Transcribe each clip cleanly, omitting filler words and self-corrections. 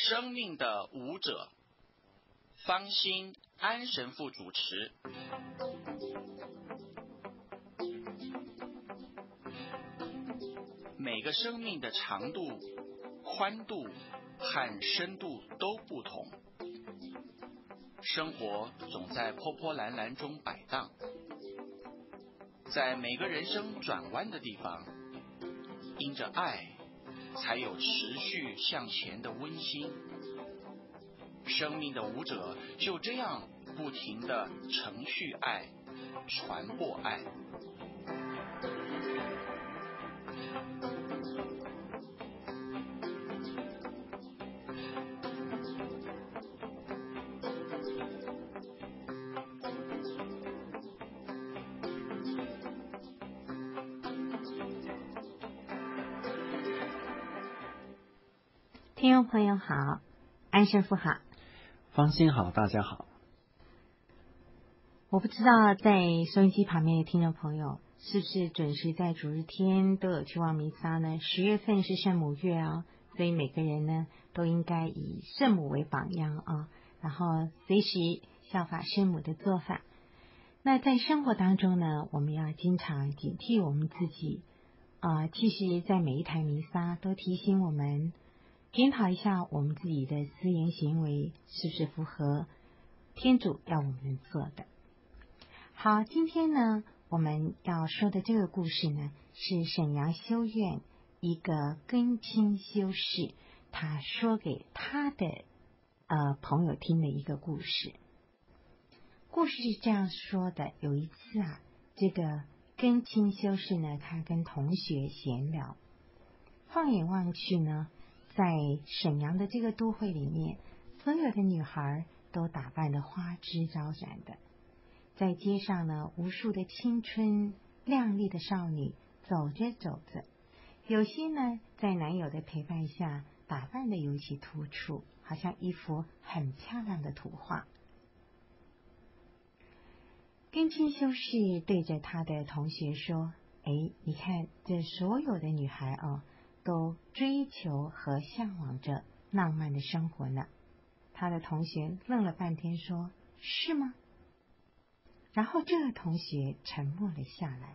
生命的舞者，方心安神父主持。每个生命的长度、宽度和深度都不同，生活总在波波澜澜中摆荡，在每个人生转弯的地方，因着爱，才有持续向前的温馨。生命的舞者就这样不停地承续爱，传播爱。 听众朋友好，安神父好， 方心好，大家好。 我不知道在收音机旁边的听众朋友是不是准时在主日天都有去望弥撒呢？10月份是圣母月哦，所以每个人呢都应该以圣母为榜样啊，然后随时效法圣母的做法。那在生活当中呢，我们要经常警惕我们自己其实在每一台弥撒都提醒我们检讨一下我们自己的思言行为是不是符合天主要我们做的。好，今天呢我们要说的这个故事呢，是沈阳修院一个根亲修士他说给他的朋友听的一个故事。故事是这样说的，有一次这个根亲修士呢，他跟同学闲聊，放眼望去呢，在沈阳的这个都会里面，所有的女孩都打扮得花枝招展的，在街上呢，无数的青春靓丽的少女走着走着，有些呢在男友的陪伴下打扮得尤其突出，好像一幅很漂亮的图画。根亲修士对着他的同学说，你看这所有的女孩都追求和向往着浪漫的生活呢。他的同学愣了半天说，是吗？然后这个同学沉默了下来。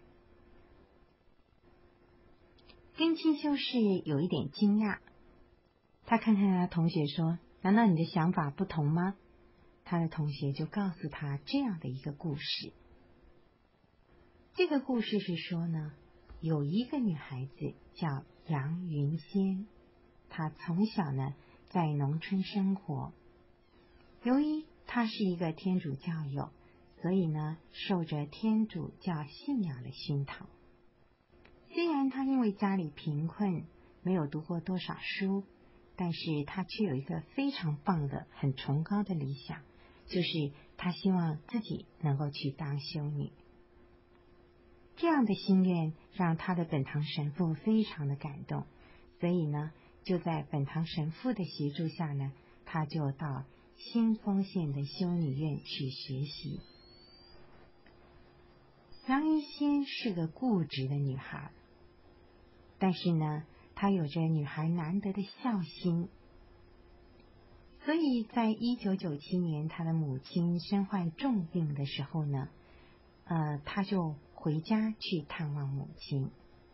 根亲修士有一点惊讶，他看看他同学说，难道你的想法不同吗？他的同学就告诉他这样的一个故事。这个故事是说呢，有一个女孩子叫杨云仙，她从小呢在农村生活，由于她是一个天主教友，所以呢受着天主教信仰的熏陶。虽然她因为家里贫困，没有读过多少书，但是她却有一个非常棒的很崇高的理想，就是她希望自己能够去当修女。这样的心愿让她的本堂神父非常的感动，所以呢就在本堂神父的协助下呢，她就到新丰县的修女院去学习。杨云仙是个固执的女孩，但是呢她有着女孩难得的孝心，所以在1997年她的母亲身患重病的时候呢，她就回家去探望母亲。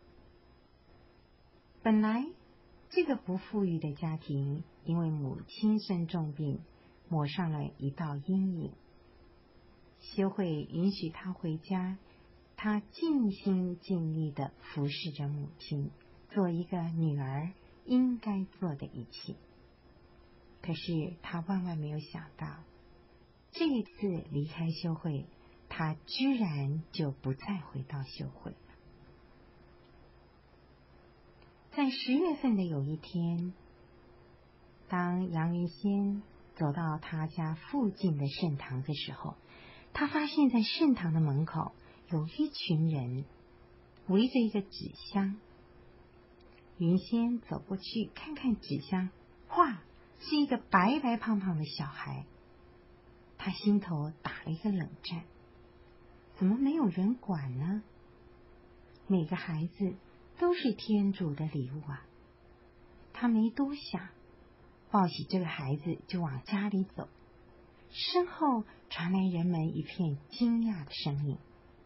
本来这个不富裕的家庭因为母亲生重病，抹上了一道阴影。修会允许她回家，她尽心尽力地服侍着母亲，做一个女儿应该做的一切。可是她万万没有想到，这一次离开修会，她居然就不再回到修会了。在10月份的有一天，当杨云仙走到她家附近的圣堂的时候，她发现在圣堂的门口有一群人围着一个纸箱。云仙走过去看看纸箱，哇，是一个白白胖胖的小孩。她心头打了一个冷战，怎么没有人管呢？每个孩子都是天主的礼物啊！她没多想， 抱起这个孩子就往家里走，身后传来人们一片惊讶的声音。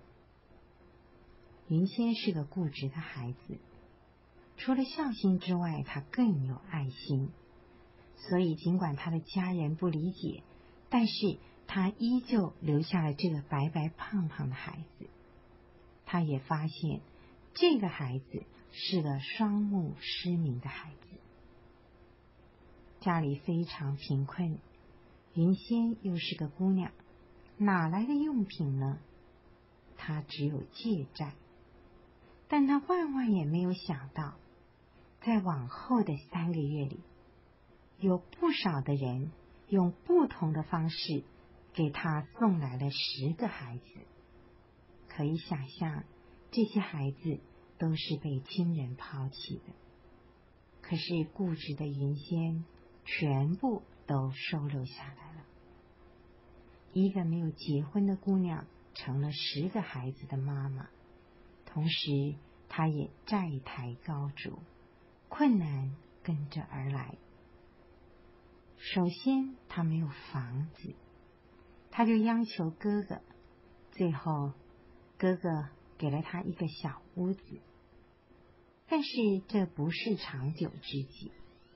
云仙是个固执的孩子，除了孝心之外，他更有爱心，所以尽管他的家人不理解，但是他依旧留下了这个白白胖胖的孩子。他也发现这个孩子是个双目失明的孩子。家里非常贫困，云仙又是个姑娘，哪来的用品呢？她只有借债。但她万万也没有想到，在往后的3个月里，有不少的人用不同的方式给她送来了10个孩子。可以想象，这些孩子都是被亲人抛弃的。可是固执的云仙全部都收留下来了。一个没有结婚的姑娘成了10个孩子的妈妈，同时她也债台高筑，困难跟着而来。首先她没有房子，她就央求哥哥，最后哥哥给了她一个小屋子，但是这不是长久之计。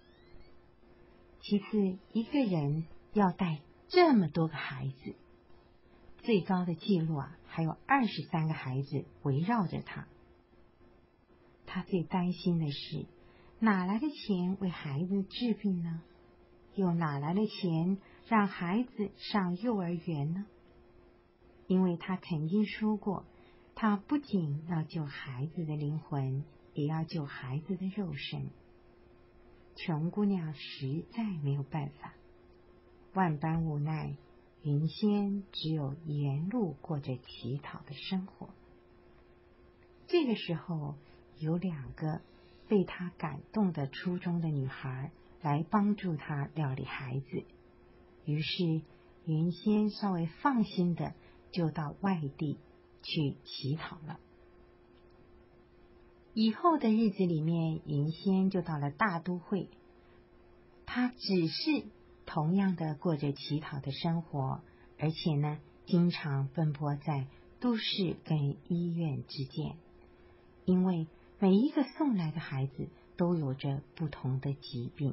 其次，一个人要带这么多个孩子，最高的记录还有23个孩子围绕着他。他最担心的是，哪来的钱为孩子治病呢？又哪来的钱让孩子上幼儿园呢？因为他曾经说过，他不仅要救孩子的灵魂，也要救孩子的肉身。穷姑娘实在没有办法，万般无奈，云仙只有沿路过着乞讨的生活。这个时候，有2个被她感动的初中的女孩来帮助她料理孩子，于是云仙稍微放心的就到外地去乞讨了。以后的日子里面，云仙就到了大都会，她只是同样的过着乞讨的生活，而且呢，经常奔波在都市跟医院之间，因为每一个送来的孩子都有着不同的疾病。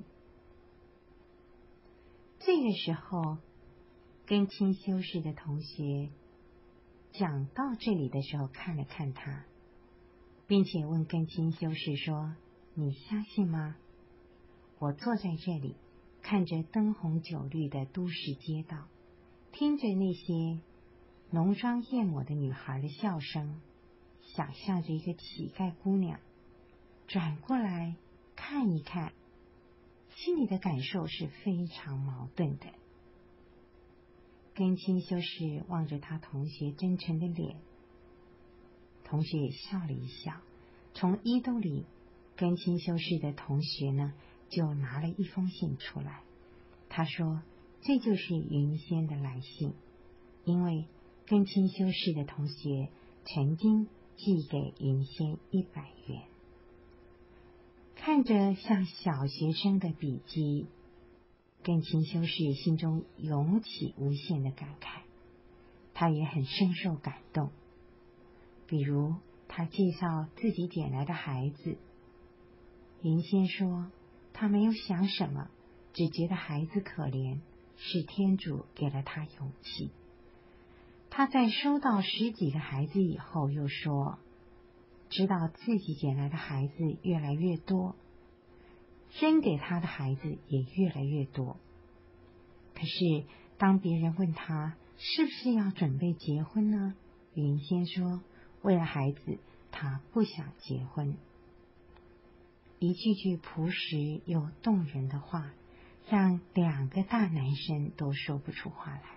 这个时候，跟清修士的同学讲到这里的时候，看了看他，并且问根清修士说：“你相信吗？我坐在这里，看着灯红酒绿的都市街道，听着那些浓妆艳抹的女孩的笑声，想象着一个乞丐姑娘，转过来看一看，心里的感受是非常矛盾的。”根清修士望着他同学真诚的脸，同学也笑了一笑，从衣兜里，根清修士的同学呢就拿了一封信出来。他说这就是云仙的来信，因为根清修士的同学曾经寄给云仙100元。看着像小学生的笔记，根清修士心中涌起无限的感慨，他也很深受感动。比如他介绍自己捡来的孩子，云仙说他没有想什么，只觉得孩子可怜，是天主给了他勇气。他在收到10几个孩子以后，又说知道自己捡来的孩子越来越多，扔给他的孩子也越来越多。可是当别人问他是不是要准备结婚呢，云仙说为了孩子他不想结婚。一句句朴实又动人的话，让2个大男生都说不出话来。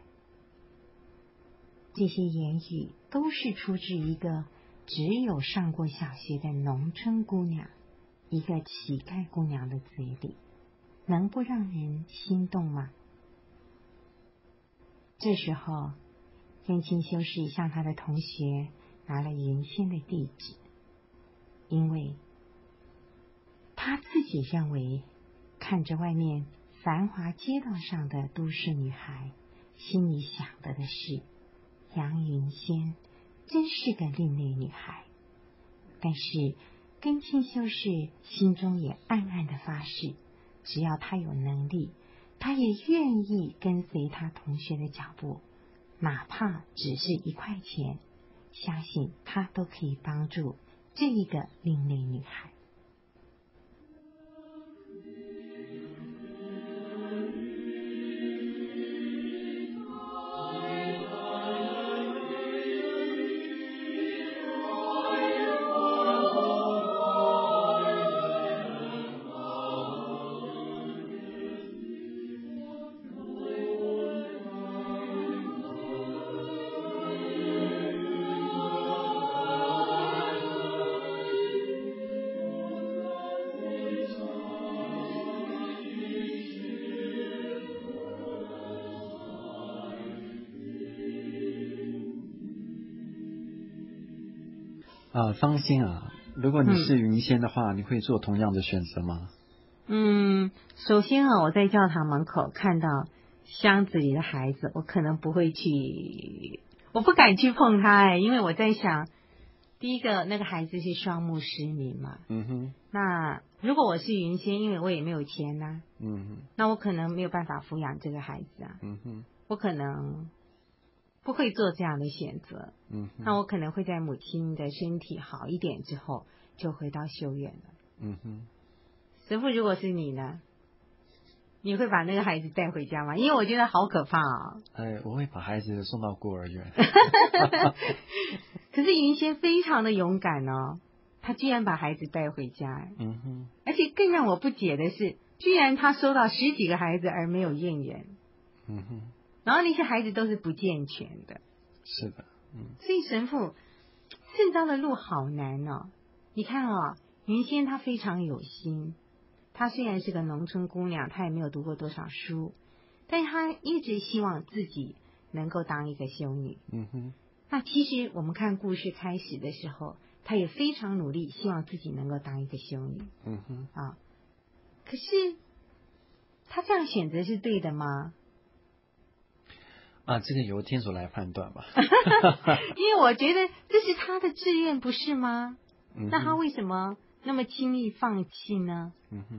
这些言语都是出自一个只有上过小学的农村姑娘，一个乞丐姑娘的嘴里，能不让人心动吗？这时候，根清修士向他的同学拿了云仙的地址，因为他自己认为看着外面繁华街道上的都市女孩，心里想的是杨云仙真是个另类女孩。但是根庆修士心中也暗暗的发誓，只要他有能力，他也愿意跟随他同学的脚步，哪怕只是1块钱，相信他都可以帮助这一个另类女孩。 芳心啊，如果你是云仙的话，你会做同样的选择吗？ 首先我在教堂门口看到箱子里的孩子，我可能不会去，我不敢去碰他因为我在想，第一个那个孩子是双目失明嘛，那如果我是云仙，因为我也没有钱啊，那我可能没有办法抚养这个孩子啊，我可能不会做这样的选择，那我可能会在母亲的身体好一点之后就回到修院了。神父，如果是你呢？你会把那个孩子带回家吗？因为我觉得好可怕啊。 我会把孩子送到孤儿院。 可是云仙非常的勇敢哦，他居然把孩子带回家。而且更让我不解的是，居然他收到10几个孩子而没有验缘。然后那些孩子都是不健全的。 是的。 所以神父，正道的路好难哦。你看云仙她非常有心，她虽然是个农村姑娘，她也没有读过多少书，但是她一直希望自己能够当一个修女。那其实我们看故事开始的时候，她也非常努力，希望自己能够当一个修女。可是她这样选择是对的吗？ 这个由天主来判断吧。 因为我觉得这是她的志愿，不是吗？那她为什么那么轻易放弃呢？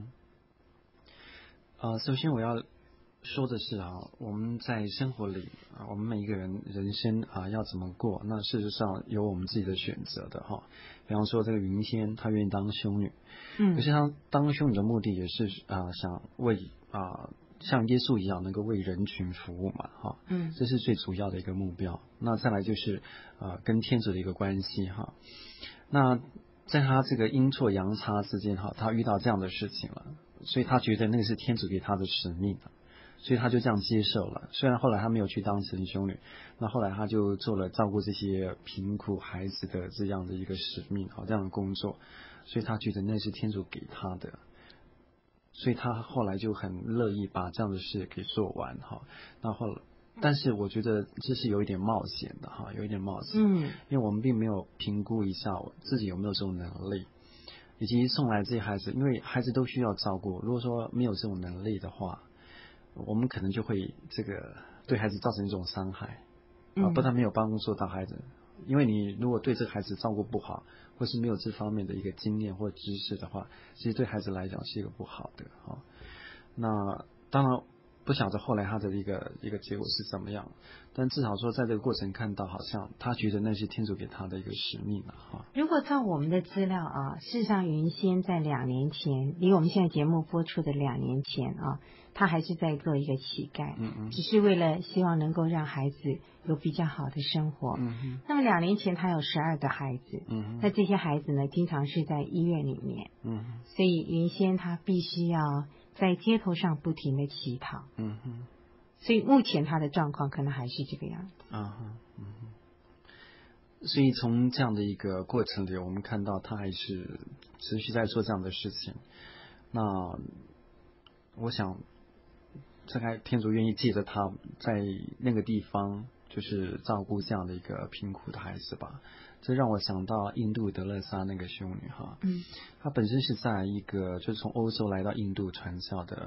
首先我要说的是我们在生活里我们每一个人人生要怎么过，那事实上有我们自己的选择的比方说这个云仙，她愿意当修女，可是她当修女的目的也是想为像耶稣一样能够为人群服务嘛这是最主要的一个目标。那再来就是跟天主的一个关系那在他这个阴错阳差之间他遇到这样的事情了，所以他觉得那个是天主给他的使命，所以他就这样接受了。虽然后来他没有去当神修女，那后来他就做了照顾这些贫苦孩子的这样的一个使命这样的工作，所以他觉得那是天主给他的，所以他后来就很乐意把这样的事给做完那后来但是我觉得这是有一点冒险的有一点冒险，因为我们并没有评估一下自己有没有这种能力，以及送来这些孩子，因为孩子都需要照顾，如果说没有这种能力的话，我们可能就会这个对孩子造成一种伤害不但没有帮助到孩子，因为你如果对这个孩子照顾不好，或是没有这方面的一个经验或知识的话，其实对孩子来讲是一个不好的那当然不晓得后来他的一个结果是怎么样，但至少说在这个过程看到好像他觉得那是天主给他的一个使命如果照我们的资料事实上云仙在2年前，离我们现在节目播出的2年前他还是在做一个乞丐，只是为了希望能够让孩子有比较好的生活。那么2年前他有12个孩子，那这些孩子呢经常是在医院里面，所以云仙他必须要在街头上不停的乞讨，所以目前他的状况可能还是这个样子。 所以从这样的一个过程里，我们看到他还是持续在做这样的事情。那我想大概天主愿意借着他在那个地方就是照顾这样的一个贫苦的孩子吧。这让我想到印度德勒萨那个修女她本身是在一个就是从欧洲来到印度传教的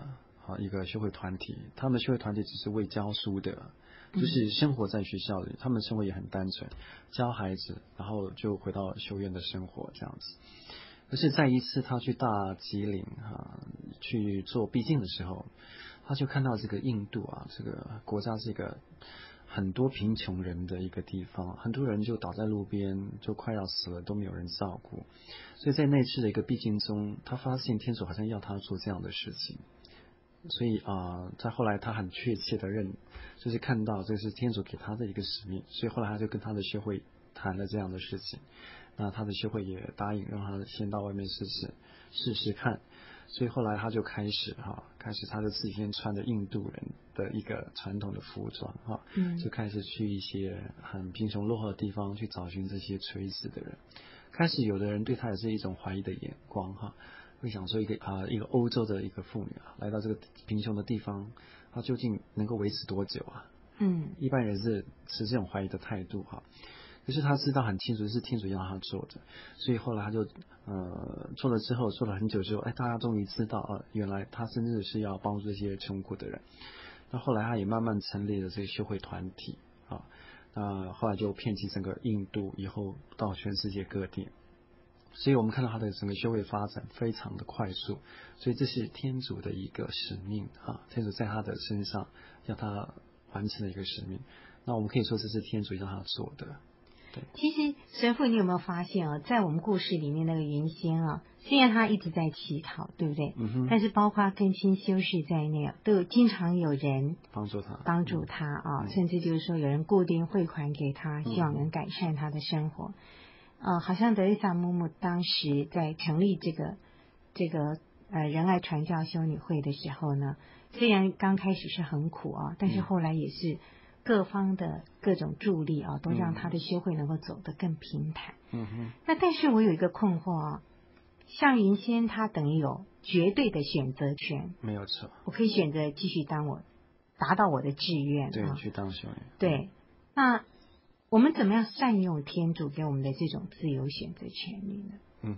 一个修会团体，他们的修会团体只是为教书的，就是生活在学校里，他们生活也很单纯，教孩子，然后就回到修院的生活这样子。可是在一次他去大吉岭去做避静的时候，他就看到这个印度这个国家是一个很多贫穷人的一个地方，很多人就倒在路边，就快要死了，都没有人照顾。所以在那次的一个避静中，他发现天主好像要他做这样的事情。所以在后来他很确切的就是看到这是天主给他的一个使命，所以后来他就跟他的修会谈了这样的事情。那他的修会也答应让他先到外面试试看。所以后来他就开始他就自己先穿着印度人的一个传统的服装就开始去一些很贫穷落后的地方去找寻这些垂死的人。开始有的人对他也是一种怀疑的眼光会想说一个欧洲的一个妇女来到这个贫穷的地方，她究竟能够维持多久一般人是持这种怀疑的态度可是他知道很清楚是天主要他做的，所以后来他就做了之后，做了很久之后，大家终于知道原来他甚至是要帮助这些穷苦的人。那后来他也慢慢成立了这个修会团体那后来就遍及整个印度，以后到全世界各地。所以我们看到他的整个修会发展非常的快速，所以这是天主的一个使命天主在他的身上要他完成的一个使命。那我们可以说这是天主让他做的。 其实神父，你有没有发现在我们故事里面那个云仙虽然他一直在乞讨，对不对？但是包括跟亲修士在内，都有经常有人帮助他甚至就是说有人固定汇款给他，希望能改善他的生活。好像德蕾莎木木当时在成立这个仁爱传教修女会的时候呢，虽然刚开始是很苦但是后来也是各方的各种助力都让他的修会能够走得更平坦。那但是我有一个困惑像云仙他等于有绝对的选择权， 没有错， 我可以选择继续达到我的志愿， 对，去当修女。 对，那我们怎么样善用天主给我们的这种自由选择权利呢？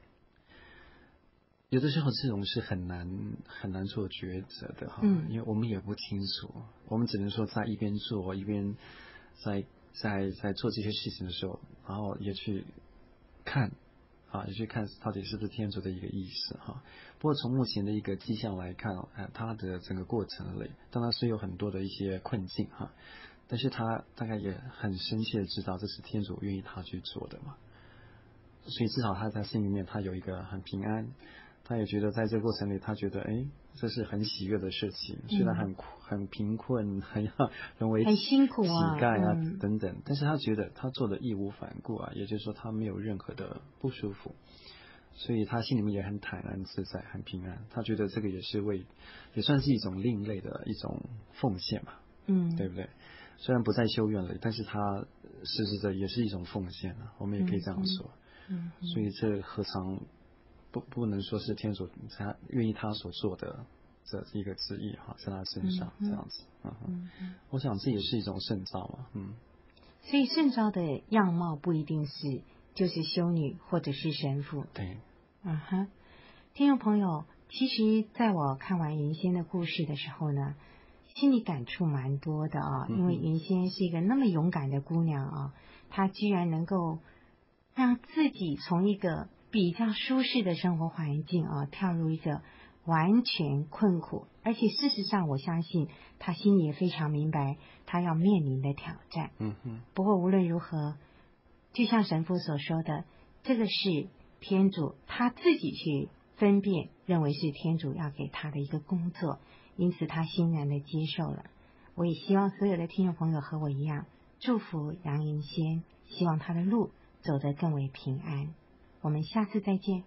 有的时候这种是很难做抉择的因为我们也不清楚，我们只能说在一边做一边在做这些事情的时候，然后也去看也去看到底是不是天主的一个意思不过从目前的一个迹象来看他的整个过程里当然是有很多的一些困境但是他大概也很深切的知道这是天主愿意他去做的嘛，所以至少他在心里面他有一个很平安，他也觉得在这个过程里他觉得这是很喜悦的事情，虽然很贫困，很要沦为很辛苦乞丐等等，但是他觉得他做的义无反顾也就是说他没有任何的不舒服，所以他心里面也很坦然自在，很平安。他觉得这个也算是一种另类的一种奉献嘛，对不对？虽然不在修院里，但是他实质的也是一种奉献我们也可以这样说。所以这何尝不能说是天主他愿意他所做的这一个旨意在他身上这样子。我想这也是一种圣召嘛。 所以圣召的样貌不一定是就是修女或者是神父。 对。 听众朋友，其实在我看完云仙的故事的时候呢，心里感触蛮多的因为云仙是一个那么勇敢的姑娘她居然能够让自己从一个比较舒适的生活环境跳入一个完全困苦，而且事实上我相信她心里也非常明白她要面临的挑战。不过无论如何，就像神父所说的，这个是天主他自己去分辨，认为是天主要给他的一个工作，因此他欣然的接受了。我也希望所有的听众朋友和我一样，祝福杨云仙，希望他的路走得更为平安。我们下次再见。